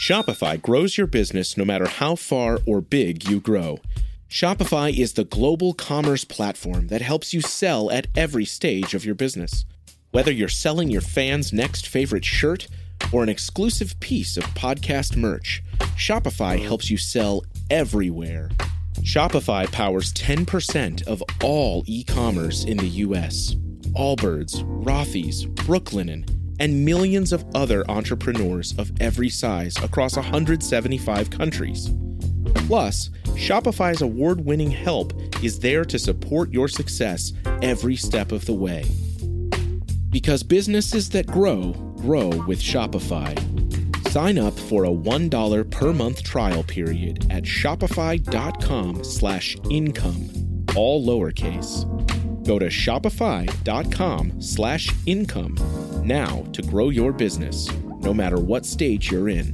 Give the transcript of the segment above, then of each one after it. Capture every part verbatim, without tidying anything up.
Shopify grows your business no matter how far or big you grow. Shopify is the global commerce platform that helps you sell at every stage of your business. Whether you're selling your fans' next favorite shirt or an exclusive piece of podcast merch, Shopify helps you sell everywhere. Shopify powers ten percent of all e-commerce in the U S. Allbirds, Rothy's, Brooklinen, and millions of other entrepreneurs of every size across one hundred seventy-five countries. Plus, Shopify's award-winning help is there to support your success every step of the way. Because businesses that grow, grow with Shopify. Sign up for a one dollar per month trial period at shopify.com slash income, all lowercase. Go to shopify.com slash income now to grow your business, no matter what stage you're in.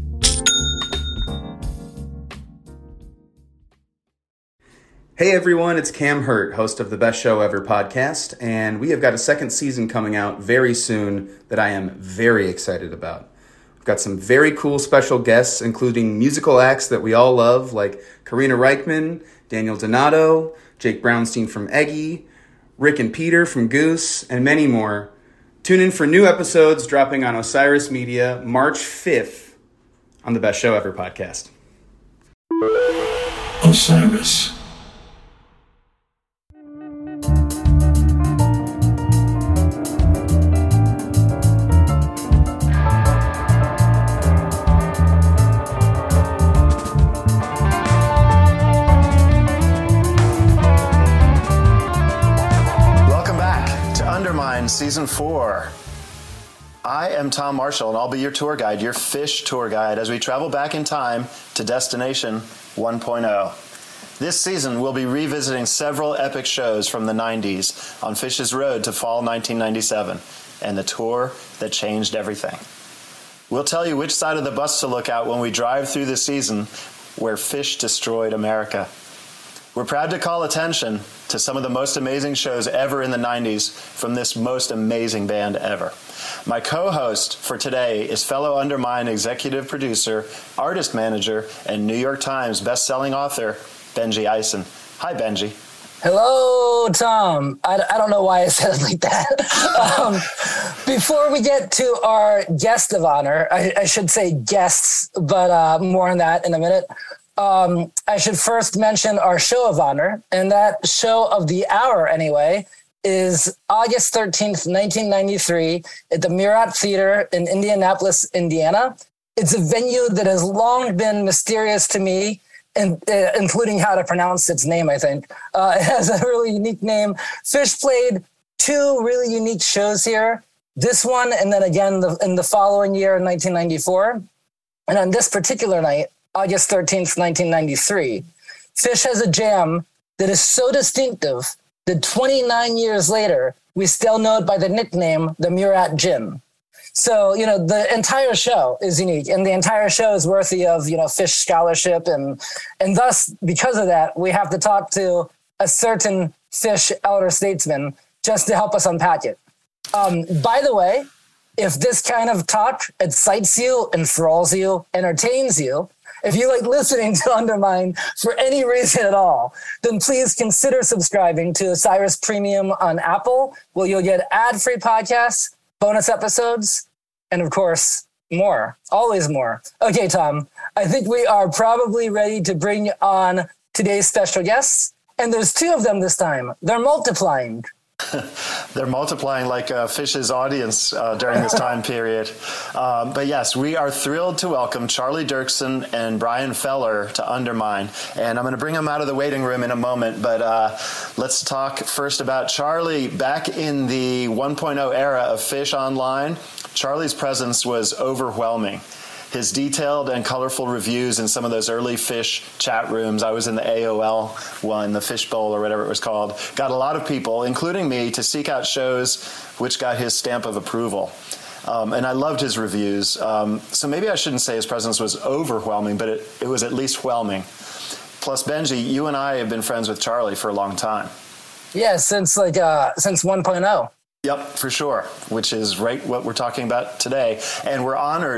Hey everyone, it's Cam Hurt, host of the Best Show Ever podcast, and we have got a second season coming out very soon that I am very excited about. We've got some very cool special guests, including musical acts that we all love, like Karina Reichman, Daniel Donato, Jake Brownstein from Eggy, Rick and Peter from Goose, and many more. Tune in for new episodes dropping on Osiris Media March fifth on the Best Show Ever podcast. Osiris. Season four. I am Tom Marshall, and I'll be your tour guide, your fish tour guide, as we travel back in time to Destination one point oh. This season, we'll be revisiting several epic shows from the nineties on Fish's road to fall nineteen ninety-seven, and the tour that changed everything. We'll tell you which side of the bus to look out when we drive through the season where Fish destroyed America. We're proud to call attention to some of the most amazing shows ever in the nineties from this most amazing band ever. My co-host for today is fellow Undermine executive producer, artist manager, and New York Times best-selling author, Benji Eisen. Hi, Benji. Hello, Tom. I, I don't know why I said it like that. um, before we get to our guest of honor, I, I should say guests, but uh, more on that in a minute. Um, I should first mention our show of honor, and that show of the hour, anyway, is August thirteenth, nineteen ninety-three, at the Murat Theater in Indianapolis, Indiana. It's a venue that has long been mysterious to me, and uh, including how to pronounce its name, I think. Uh, it has a really unique name. Fish played two really unique shows here, this one and then again the, in the following year in nineteen ninety-four. And on this particular night, August thirteenth, nineteen ninety-three, Fish has a jam that is so distinctive that twenty-nine years later, we still know it by the nickname, the Murat Gin. So, you know, the entire show is unique, and the entire show is worthy of, you know, Fish scholarship. And, and thus, because of that, we have to talk to a certain Fish elder statesman just to help us unpack it. Um, by the way, if this kind of talk excites you, enthralls you, entertains you, if you like listening to Undermine for any reason at all, then please consider subscribing to Osiris Premium on Apple, where you'll get ad-free podcasts, bonus episodes, and of course, more. Always more. Okay, Tom, I think we are probably ready to bring on today's special guests, and there's two of them this time. They're multiplying. They're multiplying like uh, Fish's audience uh, during this time period. Um, but yes, we are thrilled to welcome Charlie Dirksen and Brian Feller to Undermine. And I'm going to bring them out of the waiting room in a moment. But uh, let's talk first about Charlie. Back in the one point oh era of Fish Online, Charlie's presence was overwhelming. His detailed and colorful reviews in some of those early Fish chat rooms, I was in the A O L one, the Fish Bowl or whatever it was called, got a lot of people, including me, to seek out shows which got his stamp of approval. Um, and I loved his reviews. Um, so maybe I shouldn't say his presence was overwhelming, but it, it was at least whelming. Plus, Benji, you and I have been friends with Charlie for a long time. Yeah, since like uh, since one point oh. Yep, for sure, which is right what we're talking about today. And we're honored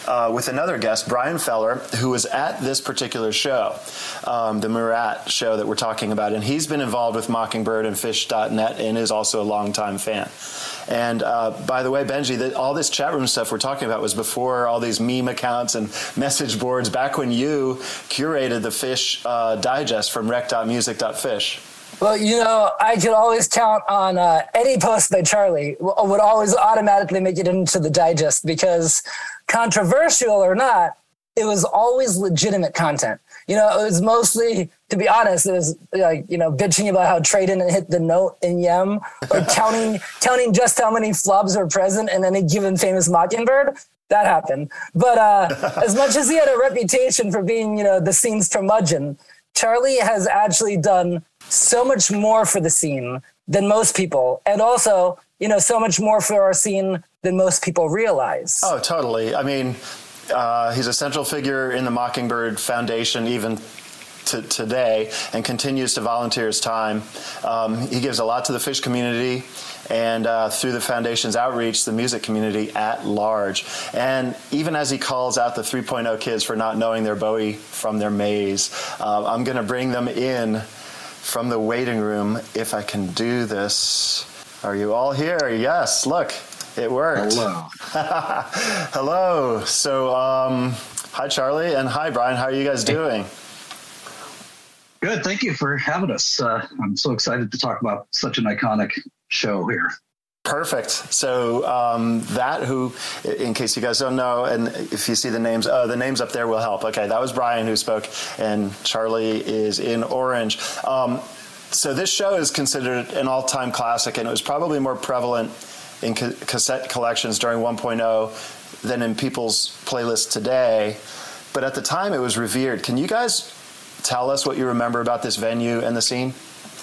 uh, with another guest, Brian Feller, who was at this particular show, um, the Murat show that we're talking about. And he's been involved with Mockingbird and Fish dot net and is also a longtime fan. And uh, by the way, Benji, the, all this chat room stuff we're talking about was before all these meme accounts and message boards, back when you curated the Fish uh, digest from rec dot music dot fish. Well, you know, I could always count on uh, any post by Charlie would always automatically make it into the digest because, controversial or not, it was always legitimate content. You know, it was mostly, to be honest, it was like, you know, bitching about how Traden hit the note in Yem, or counting counting just how many flubs were present in any given famous Mockingbird. That happened. But uh, as much as he had a reputation for being, you know, the scene's curmudgeon, Charlie has actually done so much more for the scene than most people. And also, you know, so much more for our scene than most people realize. Oh, totally. I mean, uh, he's a central figure in the Mockingbird Foundation, even to today, and continues to volunteer his time. Um, he gives a lot to the Fish community and uh, through the Foundation's outreach, the music community at large. And even as he calls out the three point oh kids for not knowing their Bowie from their maze, uh, I'm going to bring them in from the waiting room if I can do this. Are you all here? Yes, look, it worked. Hello. Hello. So, um, hi, Charlie, and hi, Brian. How are you guys doing? Good. Thank you for having us. Uh, I'm so excited to talk about such an iconic show here. Perfect. So um, that who, in case you guys don't know, and if you see the names, oh, the names up there will help. Okay, that was Brian who spoke, and Charlie is in orange. Um, so this show is considered an all-time classic, and it was probably more prevalent in ca- cassette collections during one point oh than in people's playlists today. But at the time, it was revered. Can you guys tell us what you remember about this venue and the scene?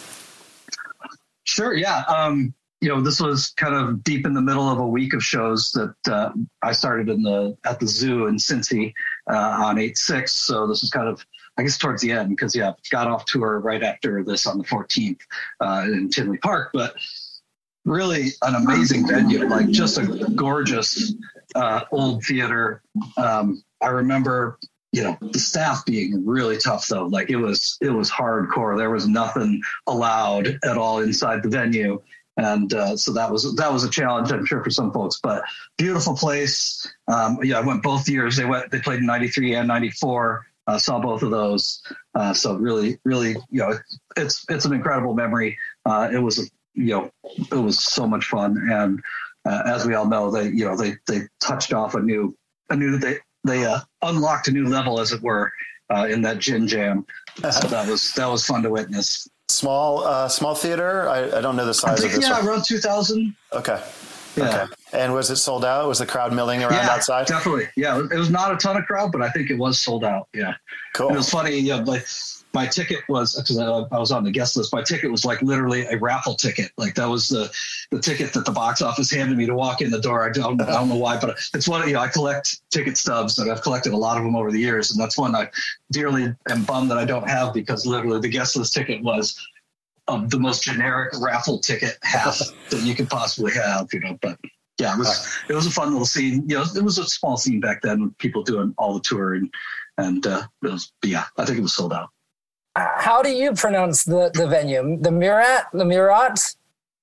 Sure, yeah. Um, you know, this was kind of deep in the middle of a week of shows that uh, I started in the at the zoo in Cincy uh, on eight six. So this was kind of, I guess, towards the end because, yeah, got off tour right after this on the fourteenth uh, in Tinley Park. But really an amazing venue, like just a gorgeous uh, old theater. Um, I remember, you know, the staff being really tough though. Like it was, it was hardcore. There was nothing allowed at all inside the venue. And uh, so that was, that was a challenge, I'm sure, for some folks, but beautiful place. Um, yeah, I went both years. They went, they played in ninety-three and ninety-four, uh, saw both of those. Uh, so really, really, you know, it's, it's an incredible memory. Uh, it was, you know, it was so much fun. And uh, as we all know, they, you know, they, they touched off a new, a new, they, they uh, unlocked a new level, as it were, uh, in that gin jam. So that was, that was fun to witness. Small, uh, small theater. I, I don't know the size I think, of this yeah, one. around two thousand. Okay. Yeah. Okay. And was it sold out? Was the crowd milling around yeah, outside? Definitely. Yeah. It was not a ton of crowd, but I think it was sold out. Yeah. Cool. And it was funny. You know, like my ticket was, because I, I was on the guest list, my ticket was like literally a raffle ticket. Like that was the, the ticket that the box office handed me to walk in the door. I don't, I don't know why, but it's one, you know, I collect ticket stubs and I've collected a lot of them over the years. And that's one I dearly am bummed that I don't have because literally the guest list ticket was um, the most generic raffle ticket half that you could possibly have, you know, but yeah, it was, it was a fun little scene. You know, it was a small scene back then with people doing all the tour and, and uh, it was, yeah, I think it was sold out. How do you pronounce the, the venue? The Murat? The Murat?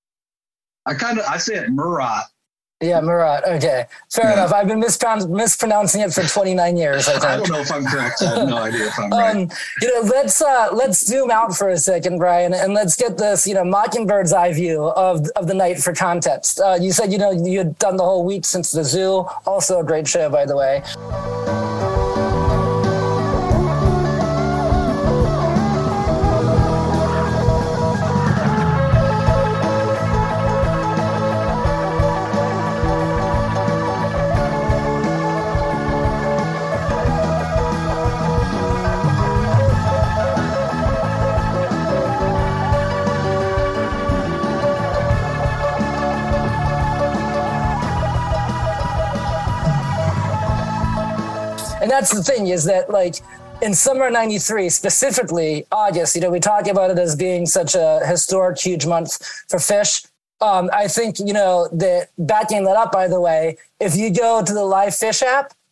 I kind of, I say it Murat. Yeah, Murat. Okay. Fair yeah. enough. I've been mispronoun- mispronouncing it for twenty-nine years, I think. I don't know if I'm correct. I have no idea if I'm um, right. You know, let's, uh, let's zoom out for a second, Brian, and let's get this, you know, Mockingbird's eye view of, of the night for context. Uh, you said, you know, you had done the whole week since the zoo. Also a great show, by the way. And that's the thing is that, like, in summer ninety-three, specifically August, you know, we talk about it as being such a historic, huge month for Fish. Um, I think, you know, that backing that up, by the way, if you go to the Live Fish app,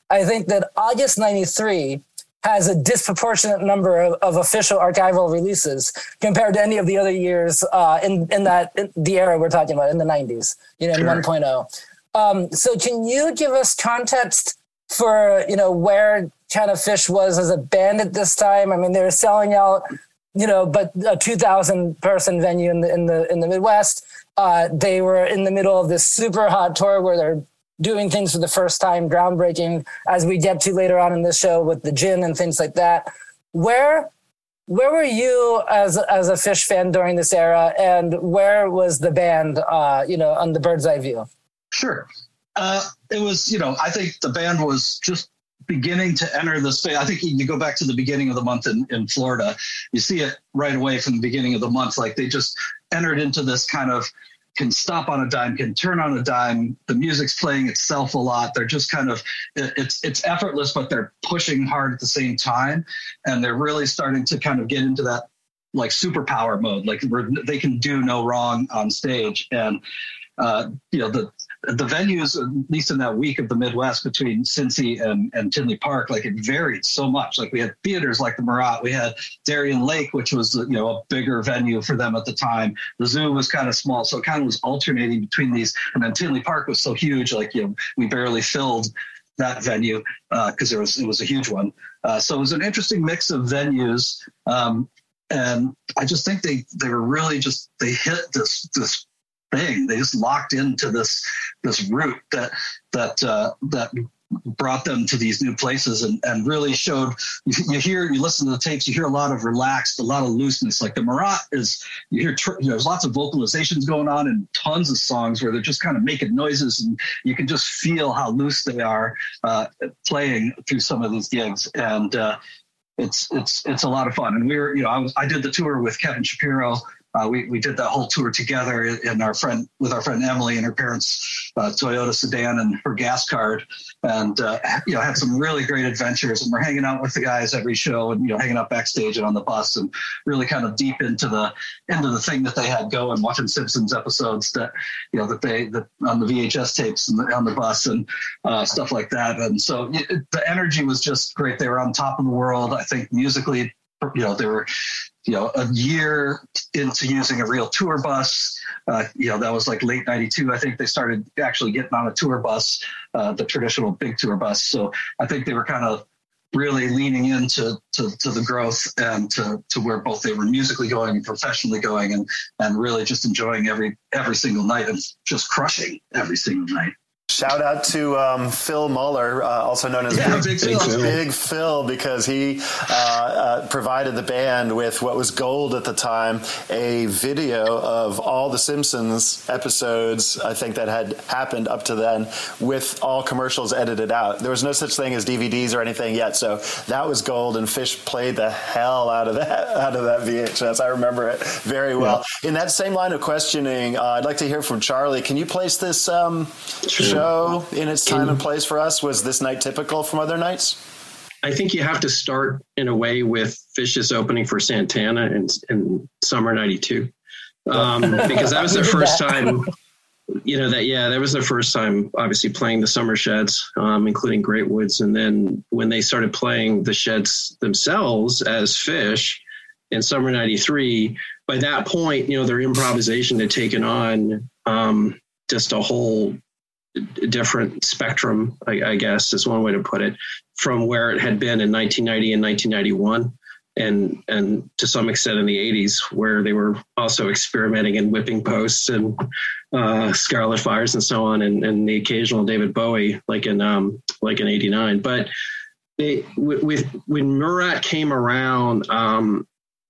I think that August ninety-three has a disproportionate number of, of official archival releases compared to any of the other years uh, in, in that in the era we're talking about, in the nineties, you know, in sure. one point oh. Um, so can you give us context for, you know, where Can of Fish was as a band at this time? I mean, they were selling out, you know, but a two thousand person venue in the, in the, in the Midwest. Uh, they were in the middle of this super hot tour where they're doing things for the first time, groundbreaking, as we get to later on in this show with the gin and things like that. Where, where were you as, as a Fish fan during this era, and where was the band, uh, you know, on the bird's eye view? Sure. Uh, it was, you know, I think the band was just beginning to enter the space. I think you go back to the beginning of the month in, in Florida, you see it right away from the beginning of the month. Like they just entered into this kind of can stop on a dime, can turn on a dime. The music's playing itself a lot. They're just kind of, it's it's effortless, but they're pushing hard at the same time. And they're really starting to kind of get into that like superpower mode. Like where they can do no wrong on stage. And, uh, you know, the the venues, at least in that week of the Midwest between Cincy and, and Tinley Park, like it varied so much. Like we had theaters like the Murat, we had Darien Lake, which was, you know, a bigger venue for them at the time. The Zoo was kind of small, so it kind of was alternating between these. And then Tinley Park was so huge, like, you know, we barely filled that venue because uh, there was it was a huge one. Uh, so it was an interesting mix of venues, um, and I just think they they were really just they hit this this. thing. They just locked into this this route that that uh, that brought them to these new places and, and really showed. You, you hear, you listen to the tapes, you hear a lot of relaxed, a lot of looseness. Like the Murat is, you hear tr- you know, there's lots of vocalizations going on and tons of songs where they're just kind of making noises, and you can just feel how loose they are uh, playing through some of these gigs. And uh, it's it's it's a lot of fun. And we were, you know, I was I did the tour with Kevin Shapiro. Uh, we, we did that whole tour together in our friend with our friend Emily and her parents' uh, Toyota sedan and her gas card, and uh, you know, had some really great adventures. And we're hanging out with the guys every show, and you know, hanging out backstage and on the bus, and really kind of deep into the into the thing that they had going, watching Simpsons episodes that you know that they that on the V H S tapes and the, on the bus and uh, stuff like that. And so it, the energy was just great. They were on top of the world. I think musically, you know, they were. You know, a year into using a real tour bus, uh, you know, that was like late ninety-two. I think they started actually getting on a tour bus, uh, the traditional big tour bus. So I think they were kind of really leaning into to, to the growth and to, to where both they were musically going and professionally going, and, and really just enjoying every every single night and just crushing every single night. Shout out to um, Phil Muller, uh, also known as yeah, Big, Big, Phil. Big Phil, because he uh, uh, provided the band with what was gold at the time, a video of all the Simpsons episodes, I think that had happened up to then, with all commercials edited out. There was no such thing as D V Ds or anything yet, so that was gold, and Fish played the hell out of that out of that V H S. I remember it very well. Yeah. In that same line of questioning, uh, I'd like to hear from Charlie. Can you place this um, sure. show in its time and place for us? Was this night typical from other nights? I think you have to start in a way with Fish's opening for Santana in, in summer ninety-two, um, because that was their first time, you know, that, yeah, that was their first time obviously playing the Summer Sheds, um, including Great Woods. And then when they started playing the Sheds themselves as Fish in summer ninety-three, by that point, you know, their improvisation had taken on um, just a whole different spectrum, I, I guess is one way to put it, from where it had been in nineteen ninety and nineteen ninety-one, and and to some extent in the eighties, where they were also experimenting in whipping posts and uh, Scarlet Fires and so on, and, and the occasional David Bowie, like in um, like in eighty-nine. But they, with when Murat came around um,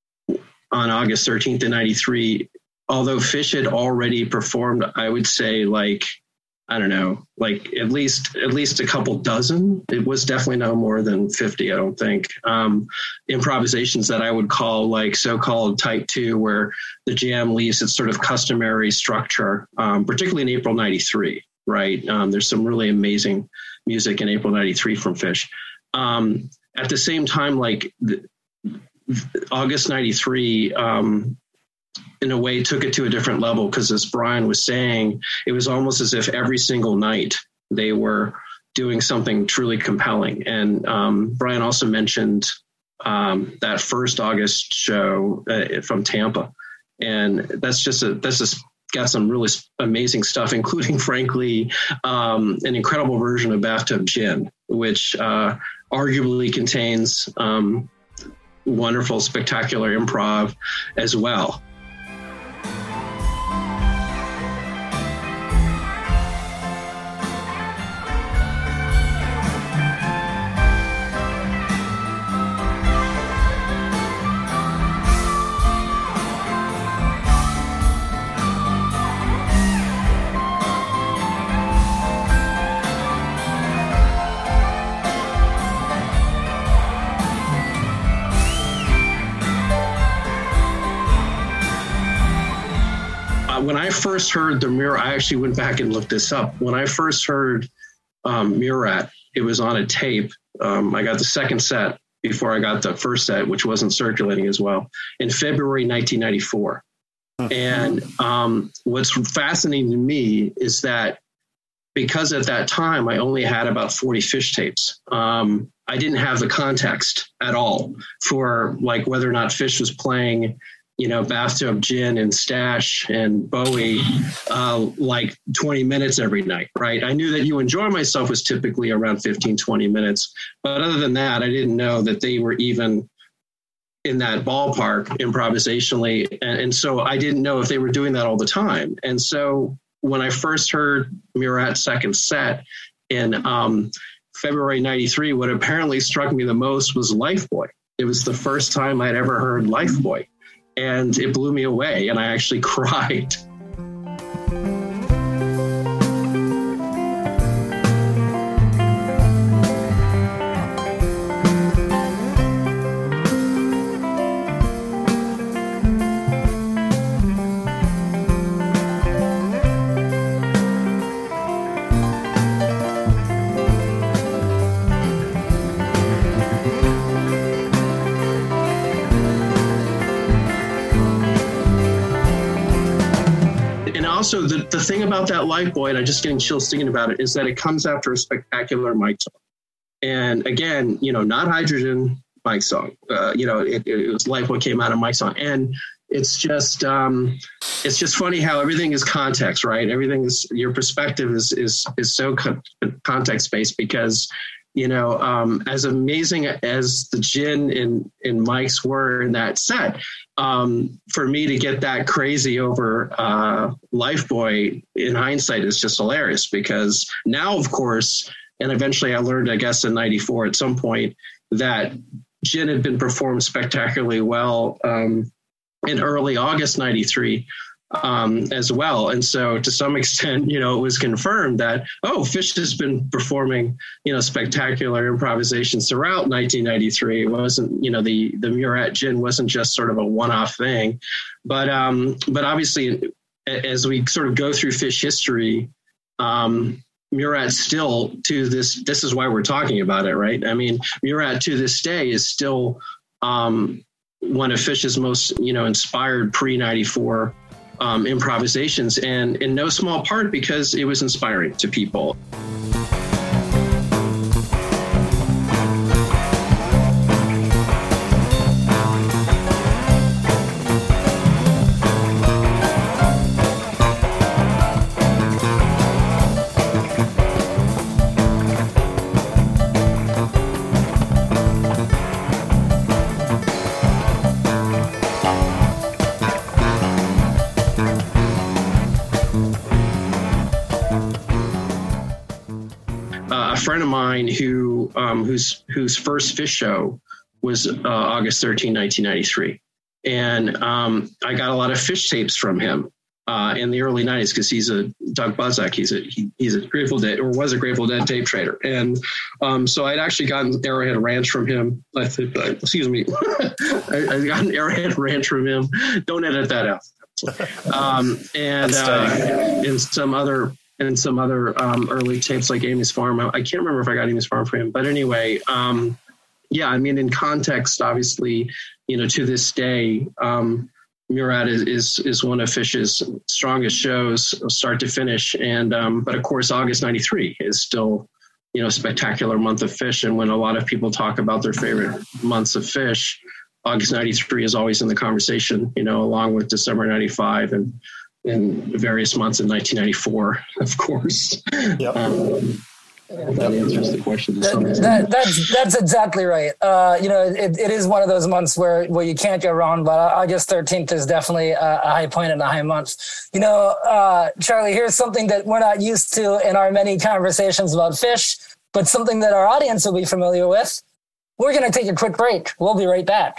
on August thirteenth in ninety-three, although Fish had already performed, I would say like. I don't know, like at least at least a couple dozen. It was definitely no more than fifty, I don't think. Um, improvisations that I would call like so-called type two, where the jam leaves its sort of customary structure, um, particularly in April ninety-three, right? Um, there's some really amazing music in April ninety-three from Fish. Um, at the same time, like the, August ninety-three, um, in a way took it to a different level, because as Brian was saying, it was almost as if every single night they were doing something truly compelling. And um, Brian also mentioned um, that first August show uh, from Tampa. And that's just a, that's just got some really amazing stuff, including, frankly, um, an incredible version of Bathtub Gin, which uh, arguably contains um, wonderful, spectacular improv as well. When I first heard the Murat, I actually went back and looked this up. When I first heard um, Murat, it was on a tape. Um, I got the second set before I got the first set, which wasn't circulating as well, in February nineteen ninety-four. Mm-hmm. And um, what's fascinating to me is that because at that time I only had about forty Phish tapes, um, I didn't have the context at all for like whether or not Phish was playing, you know, Bathtub Gin and Stash and Bowie, uh, like twenty minutes every night, right? I knew that You Enjoy Myself was typically around fifteen, twenty minutes. But other than that, I didn't know that they were even in that ballpark improvisationally. And, and so I didn't know if they were doing that all the time. And so when I first heard Murat's second set in um, February ninety-three, what apparently struck me the most was Lifeboy. It was the first time I'd ever heard Lifeboy. And it blew me away, and I actually cried. Also, the, the thing about that Lifeboy, and I'm just getting chills thinking about it, is that it comes after a spectacular Mike song. And again, you know, not Hydrogen, Mike song. Uh, you know, it, it was Lifeboy came out of Mike song. And it's just um, it's just funny how everything is context, right? Everything is, your perspective is is is so con- context based because, you know, um, as amazing as the Gin and, and Mike's were in that set, um, for me to get that crazy over uh, Lifeboy in hindsight is just hilarious because now, of course, and eventually I learned, I guess, in ninety-four at some point that Gin had been performed spectacularly well um, in early August ninety-three. Um, as well. And so to some extent, you know, it was confirmed that, oh, Phish has been performing, you know, spectacular improvisations throughout nineteen ninety-three. It wasn't, you know, the, the Murat Gin wasn't just sort of a one-off thing, but, um, but obviously as we sort of go through Phish history, um, Murat still to this, this is why we're talking about it, right? I mean, Murat to this day is still, um, one of Phish's most, you know, inspired pre ninety-four Um, improvisations, and in no small part because it was inspiring to people. A friend of mine who um, whose whose first Phish show was uh, August thirteenth, nineteen ninety-three, and um, I got a lot of Phish tapes from him uh, in the early nineties because he's a Doug Buzak. He's a he, he's a Grateful Dead or was a Grateful Dead tape trader, and um, so I'd actually gotten Arrowhead Ranch from him. I think, excuse me, I, I got an Arrowhead Ranch from him. Don't edit that out. Um, and uh, and some other. and some other um, early tapes like Amy's Farm. I, I can't remember if I got Amy's Farm for him, but anyway, um, yeah, I mean, in context, obviously, you know, to this day, um, Murat is, is, is one of Phish's strongest shows, start to finish. And, um, but of course, August ninety-three is still, you know, spectacular month of fish. And when a lot of people talk about their favorite months of fish, August ninety-three is always in the conversation, you know, along with December ninety-five and, and various months in nineteen ninety-four, of course. Yep. Um, that answers the question. That, that, that's that's exactly right. Uh, you know, it, it is one of those months where, where you can't go wrong, but August thirteenth is definitely a, a high point and a high month. You know, uh, Charlie, here's something that we're not used to in our many conversations about fish, but something that our audience will be familiar with. We're going to take a quick break. We'll be right back.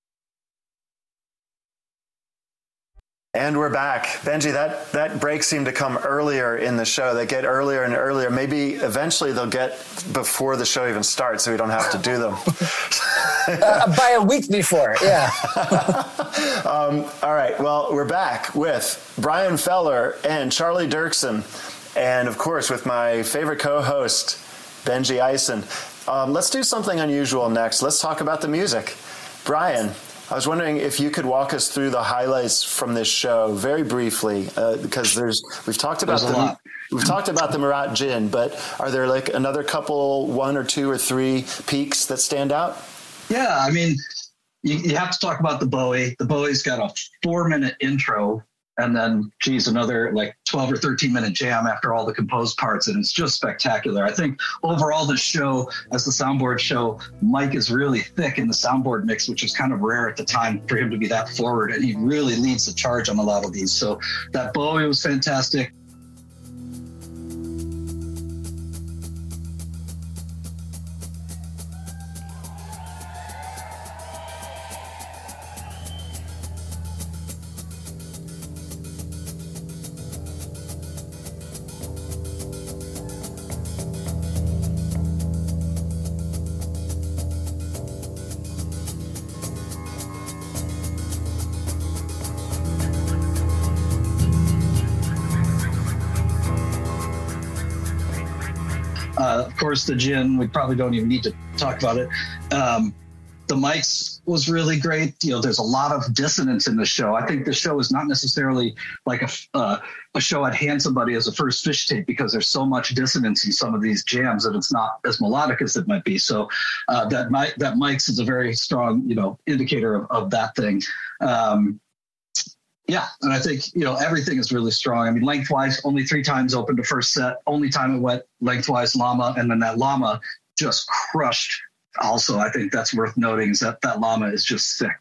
And we're back. Benji, that, that break seemed to come earlier in the show. They get earlier and earlier. Maybe eventually they'll get before the show even starts so we don't have to do them. uh, by a week before, yeah. um, all right. Well, we're back with Brian Feller and Charlie Dirksen. And, of course, with my favorite co-host, Benji Eisen. Um, let's do something unusual next. Let's talk about the music. Brian, I was wondering if you could walk us through the highlights from this show very briefly, uh, because there's we've talked about there's the we've talked about the Murat Gin, but are there like another couple, one or two or three peaks that stand out? Yeah, I mean, you, you have to talk about the Bowie. The Bowie's got a four-minute intro, and then, geez, another like twelve or thirteen minute jam after all the composed parts. And it's just spectacular. I think overall the show, as the soundboard show, Mike is really thick in the soundboard mix, which was kind of rare at the time for him to be that forward. And he really leads the charge on a lot of these. So that Bowie was fantastic. Uh, of course, the gin, we probably don't even need to talk about it. Um, the mics was really great. You know, there's a lot of dissonance in the show. I think the show is not necessarily like a, uh, a show I'd hand somebody as a first fish tape, because there's so much dissonance in some of these jams that it's not as melodic as it might be. So uh, that mic, that mics is a very strong, you know, indicator of, of that thing. Um, Yeah, and I think, you know, everything is really strong. I mean, lengthwise, only three times opened the first set. Only time it went lengthwise Llama, and then that Llama just crushed. Also, I think that's worth noting is that that Llama is just sick.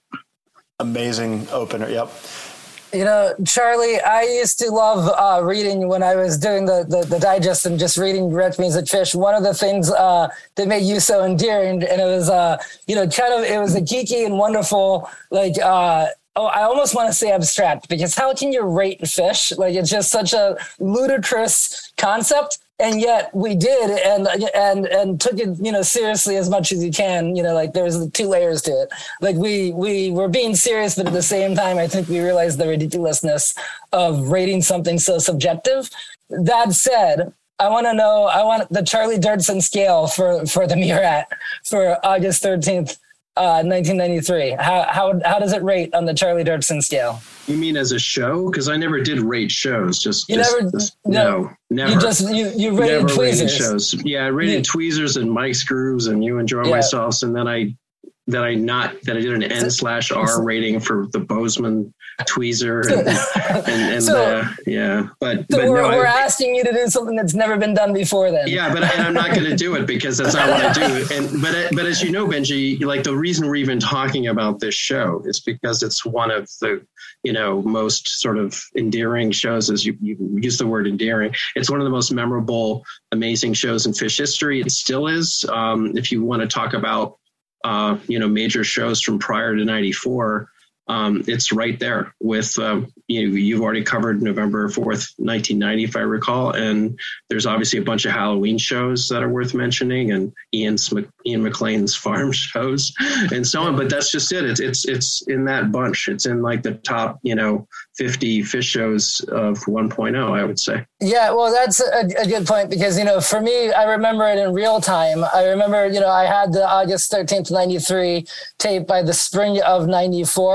Amazing opener, yep. You know, Charlie, I used to love uh, reading when I was doing the, the, the digest and just reading Red Music Fish. One of the things uh, that made you so endearing, and it was, uh, you know, kind of, it was a geeky and wonderful, like, uh, oh, I almost want to say abstract, because how can you rate fish? Like, it's just such a ludicrous concept. And yet we did, and and and took it, you know, seriously as much as you can. You know, like there's two layers to it. Like we we were being serious, but at the same time, I think we realized the ridiculousness of rating something so subjective. That said, I want to know, I want the Charlie Dirksen scale for for the Murat for August thirteenth. Uh, nineteen ninety-three. How how how does it rate on the Charlie Dirksen scale? You mean as a show? Because I never did rate shows. Just you just, never just, no, no never. You just you you rated never tweezers. Rated shows. Yeah, I rated yeah. tweezers and Mike's grooves and You Enjoy yeah. Myself, and then I that I not that I did an N slash R rating for the Bozeman tweezer and and, and so, uh, yeah, but, so but we're, no, we're I, asking you to do something that's never been done before. Then yeah, but and I'm not going to do it because that's not what I do. And but but as you know, Benji, like the reason we're even talking about this show is because it's one of the you know most sort of endearing shows, as you, you use the word endearing. It's one of the most memorable, amazing shows in fish history. It still is. Um, if you want to talk about Uh, you know, major shows from prior to ninety-four, um, it's right there with, uh, you know, you've already covered November fourth, nineteen ninety, if I recall. And there's obviously a bunch of Halloween shows that are worth mentioning, and Ian's, Ian McLean's farm shows and so on. But that's just it. It's, it's, it's in that bunch. It's in like the top, you know, fifty fish shows of one point oh, I would say. Yeah, well, that's a, a good point because, you know, for me, I remember it in real time. I remember, you know, I had the August thirteenth, ninety-three tape by the spring of ninety-four.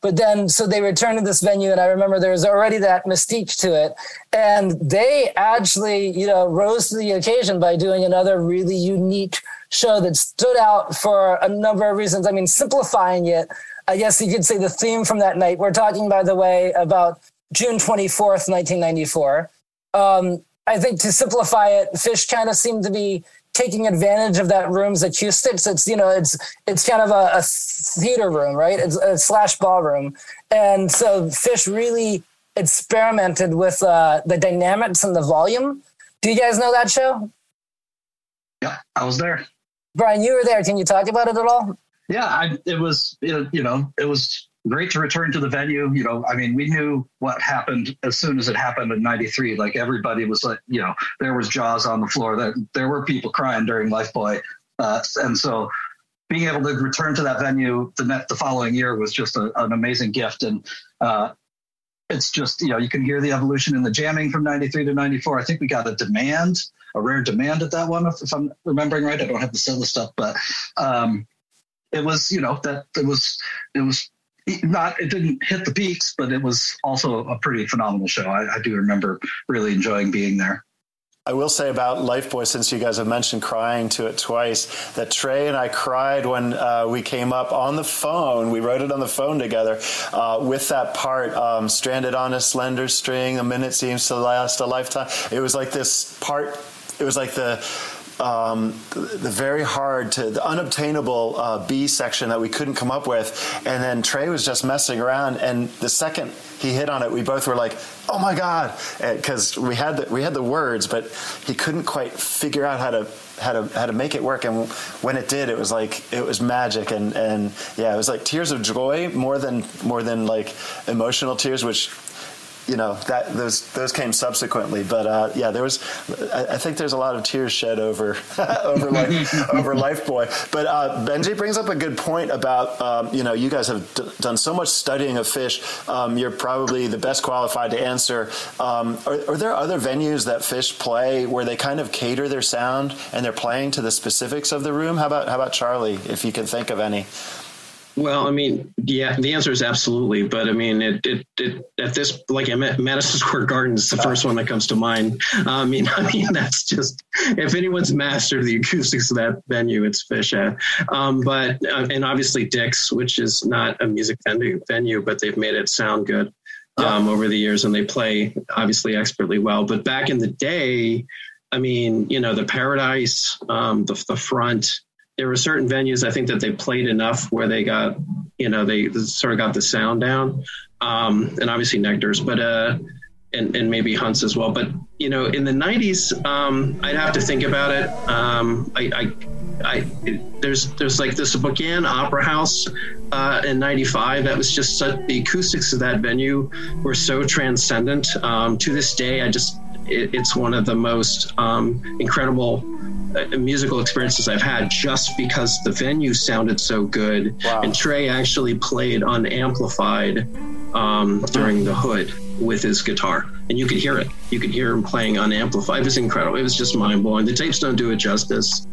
But then, so they returned to this venue, and I remember there was already that mystique to it. And they actually, you know, rose to the occasion by doing another really unique show that stood out for a number of reasons. I mean, simplifying it, I guess you could say the theme from that night. We're talking, by the way, about June twenty-fourth, nineteen ninety-four. Um, I think to simplify it, Phish kind of seemed to be taking advantage of that room's acoustics. It's, you know, it's it's kind of a, a theater room, right? It's a slash ballroom. And so Phish really experimented with uh, the dynamics and the volume. Do you guys know that show? Yeah, I was there. Brian, you were there. Can you talk about it at all? Yeah, I, it was, you know, it was great to return to the venue. You know, I mean, we knew what happened as soon as it happened in ninety-three. Like, everybody was like, you know, there was Jaws on the floor. There, there were people crying during Lifeboy. Uh, and so being able to return to that venue the net, the following year was just a, an amazing gift. And uh, it's just, you know, you can hear the evolution in the jamming from ninety-three to ninety-four. I think we got a demand, a rare demand at that one, if, if I'm remembering right. I don't have the set list up, but um, it was, you know, that it was, it was, Not, it didn't hit the peaks, but it was also a pretty phenomenal show. I, I do remember really enjoying being there. I will say about Lifeboy, since you guys have mentioned crying to it twice, that Trey and I cried when uh, we came up on the phone. We wrote it on the phone together uh, with that part, um, stranded on a slender string, a minute seems to last a lifetime. It was like this part, it was like the... Um, the, the very hard to the unobtainable uh, B section that we couldn't come up with, and then Trey was just messing around, and the second he hit on it, we both were like, "Oh my God!" Because we had the, we had the words, but he couldn't quite figure out how to how to how to make it work. And when it did, it was like it was magic, and and yeah, it was like tears of joy more than more than like emotional tears, which. You know, that those those came subsequently, but uh, yeah, there was. I, I think there's a lot of tears shed over over life, over Lifeboy. But uh, Benji brings up a good point about um, you know, you guys have d- done so much studying of Phish. Um, you're probably the best qualified to answer. Um, are, are there other venues that Phish play where they kind of cater their sound and they're playing to the specifics of the room? How about how about Charlie, if you can think of any? Well, I mean, yeah, the answer is absolutely. But I mean, it, it, it at this, like Madison Square Garden is the first one that comes to mind. I mean, I mean, that's just, if anyone's mastered the acoustics of that venue, it's Phish. Um, but, uh, and obviously Dick's, which is not a music venue, venue, but they've made it sound good um, over the years, and they play obviously expertly well. But back in the day, I mean, you know, the Paradise, um, the, the Front, there were certain venues, I think, that they played enough where they got, you know, they sort of got the sound down, um, and obviously Nectar's, but uh, and and maybe Hunt's as well. But you know, in the nineties, um, I'd have to think about it. Um, I, I, I it, there's there's like this Spokane Opera House uh, in ninety-five. That was just such, the acoustics of that venue were so transcendent. Um, to this day, I just it, it's one of the most um, incredible musical experiences I've had, just because the venue sounded so good. Wow. And Trey actually played unamplified um, during the hood with his guitar, and you could hear it. You could hear him playing unamplified. It was incredible. It was just mind blowing. The tapes don't do it justice.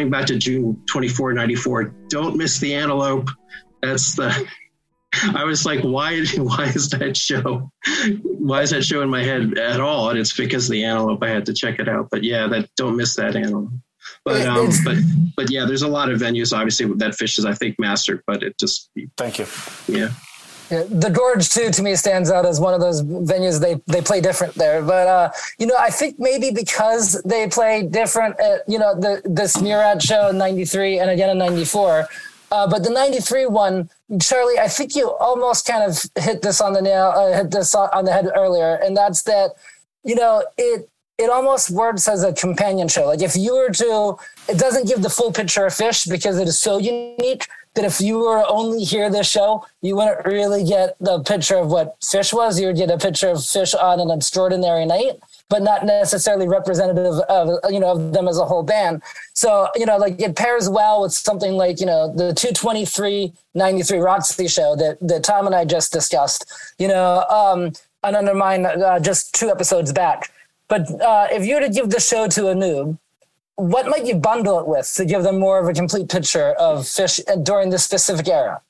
going back to June twenty-fourth, ninety-four, don't miss the antelope. That's the, I was like, why, why is that show, why is that show in my head at all? And it's because of the antelope. I had to check it out. But yeah, that don't miss that antelope. But, um, but, but yeah, there's a lot of venues, obviously, that Phish is, I think, mastered, but it just, thank you. Yeah. Yeah, the Gorge too, to me, stands out as one of those venues they, they play different there. But, uh, you know, I think maybe because they play different at, you know, the, this Murat show in ninety-three and again in ninety-four. Uh, but the ninety-three one, Charlie, I think you almost kind of hit this on the nail, uh, hit this on the head earlier. And that's that, you know, it, it almost works as a companion show. Like if you were to, it doesn't give the full picture of Phish because it is so unique that if you were to only hear this show, you wouldn't really get the picture of what Phish was. You would get a picture of Phish on an extraordinary night, but not necessarily representative of, you know, of them as a whole band. So, you know, like it pairs well with something like, you know, the two twenty-three ninety-three Roxy show that, that Tom and I just discussed, you know, um, on Undermine uh, just two episodes back. But uh, if you were to give the show to a noob, what might you bundle it with to give them more of a complete picture of Phish during this specific era?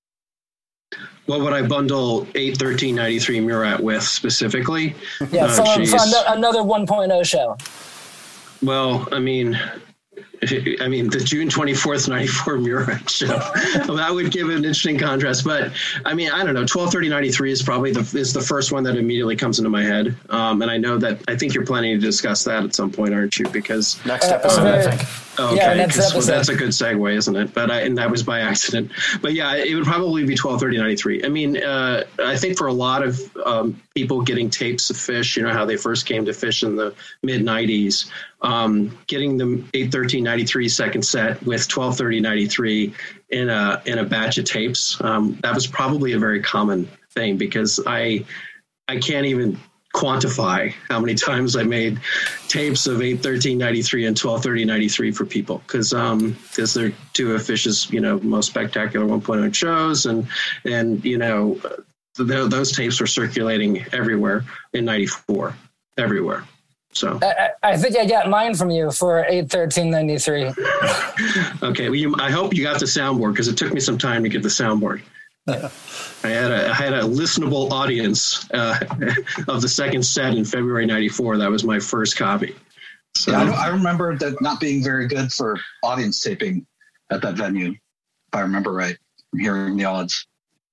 What would I bundle eight thirteen ninety-three Murat with specifically? Yeah, oh, from, from another one point oh show. Well, I mean, I mean, the June twenty-fourth, ninety-four Murat show, that would give an interesting contrast. But I mean, I don't know, twelve thirty ninety-three is probably the, is the first one that immediately comes into my head. Um, and I know that, I think you're planning to discuss that at some point, aren't you? Because next episode, uh, I think. Okay, yeah, next episode. Well, that's a good segue, isn't it? But I, and that was by accident. But yeah, it would probably be twelve thirty ninety-three. I mean, uh, I think for a lot of um, people getting tapes of Phish, you know, how they first came to Phish in the mid nineties, um, getting the eight thirteen ninety-three second set with twelve thirty ninety-three in a in a batch of tapes, um, that was probably a very common thing because I I can't even quantify how many times I made tapes of eight thirteen ninety-three and twelve thirty ninety-three for people because um because they're two of Phish's, you know, most spectacular one point oh shows, and and you know th- those tapes were circulating everywhere in ninety-four, everywhere. So I, I think I got mine from you for eight thirteen ninety-three. Okay, well, you, I hope you got the soundboard because it took me some time to get the soundboard. Yeah. I had a I had a listenable audience uh, of the second set in February ninety-four. That was my first copy. So yeah, I, I remember that not being very good for audience taping at that venue, if I remember right, from hearing the odds.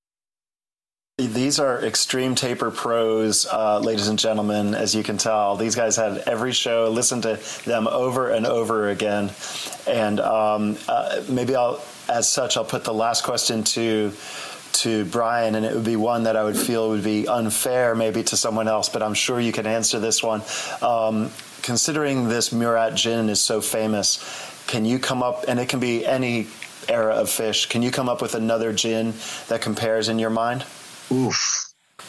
These are extreme taper pros, uh, ladies and gentlemen, as you can tell. These guys had every show, listened to them over and over again. And um, uh, maybe I'll, as such, I'll put the last question to to Brian, and it would be one that I would feel would be unfair maybe to someone else, but I'm sure you can answer this one. Um, considering this Murat gin is so famous, can you come up, and it can be any era of Phish, can you come up with another gin that compares in your mind? Oof.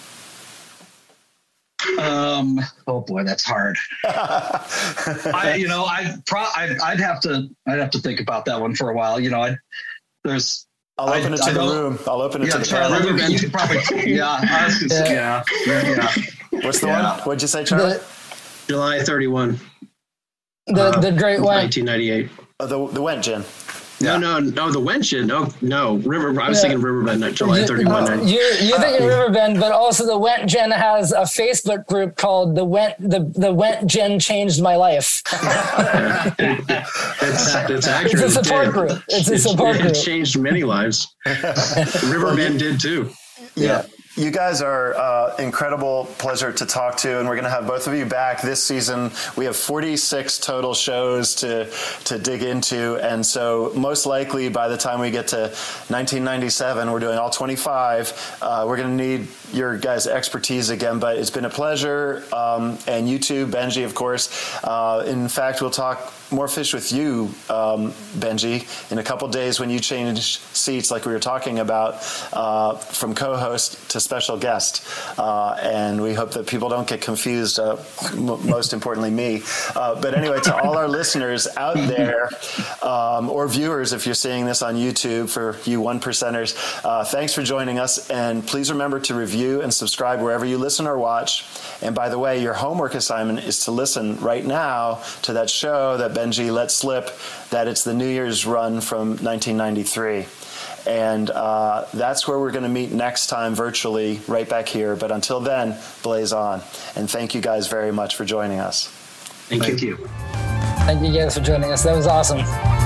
Um. Oh boy, that's hard. I, you know, I pro, I'd, I'd have to, I'd have to think about that one for a while. You know, I there's. I'll open I, it to I the room. I'll open it yeah, to the Charlie, panel. you could probably. Yeah. I was gonna say, yeah. Yeah. yeah. What's the yeah. one? What'd you say, Charlie? The, July thirty-first, the, uh, the great one. nineteen ninety-eight. Oh, the the Went gin. No, no, no, the Wench. No, no, River. I was Yeah. thinking Riverbend, not July thirty-first. You, you're, you're thinking Riverbend, but also the Went Gen has a Facebook group called the Went the the Went Gen Changed My Life. It's, it's accurate. It's a support It did. group. It's a support it, group. It changed many lives. Riverbend did too. Yeah. You guys are uh, incredible pleasure to talk to, and we're going to have both of you back this season. We have forty-six total shows to to dig into, and so most likely by the time we get to nineteen ninety-seven, we're doing all twenty-five. Uh, we're going to need your guys' expertise again, but it's been a pleasure. Um, and you too, Benji, of course. Uh, in fact, we'll talk more Phish with you, um, Benji, in a couple days when you change seats like we were talking about, uh, from co-host to special guest. Uh, and we hope that people don't get confused, uh, m- most importantly me. Uh, but anyway, to all our listeners out there, um, or viewers if you're seeing this on YouTube, for you one percenters, uh, thanks for joining us. And please remember to review review, and subscribe wherever you listen or watch. And by the way, your homework assignment is to listen right now to that show that Benji let slip, that it's the New Year's run from nineteen ninety-three. And uh, that's where we're going to meet next time virtually, right back here. But until then, blaze on. And thank you guys very much for joining us. Thank, Thank you. you. Thank you guys for joining us. That was awesome.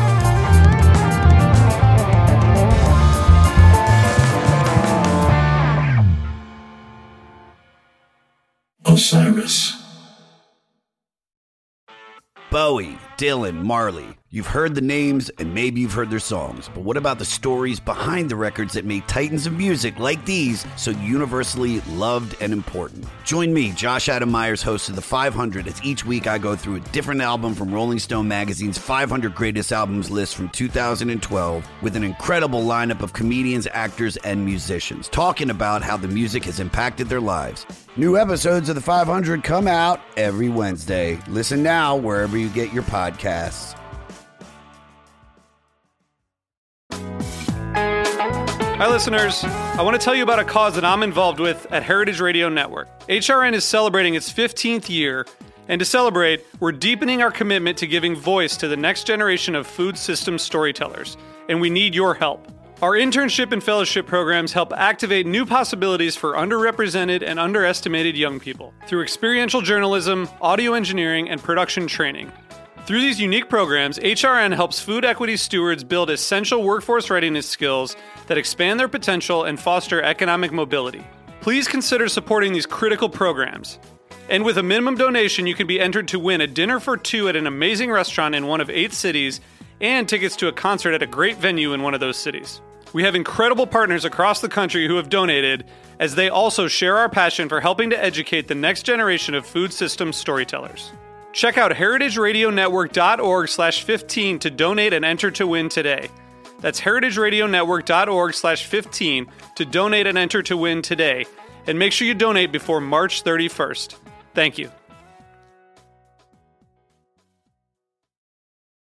Osiris. Bowie, Dylan, Marley. You've heard the names and maybe you've heard their songs, but what about the stories behind the records that made titans of music like these so universally loved and important? Join me, Josh Adam Myers, host of The five hundred, as each week I go through a different album from Rolling Stone magazine's five hundred Greatest Albums list from two thousand twelve with an incredible lineup of comedians, actors, and musicians talking about how the music has impacted their lives. New episodes of The five hundred come out every Wednesday. Listen now wherever you get your podcasts. Hi, listeners. I want to tell you about a cause that I'm involved with at Heritage Radio Network. H R N is celebrating its fifteenth year, and to celebrate, we're deepening our commitment to giving voice to the next generation of food system storytellers, and we need your help. Our internship and fellowship programs help activate new possibilities for underrepresented and underestimated young people through experiential journalism, audio engineering, and production training. Through these unique programs, H R N helps food equity stewards build essential workforce readiness skills that expand their potential and foster economic mobility. Please consider supporting these critical programs. And with a minimum donation, you can be entered to win a dinner for two at an amazing restaurant in one of eight cities and tickets to a concert at a great venue in one of those cities. We have incredible partners across the country who have donated, as they also share our passion for helping to educate the next generation of food system storytellers. Check out heritageradionetwork.org slash 15 to donate and enter to win today. That's heritageradionetwork.org slash 15 to donate and enter to win today. And make sure you donate before March thirty-first. Thank you.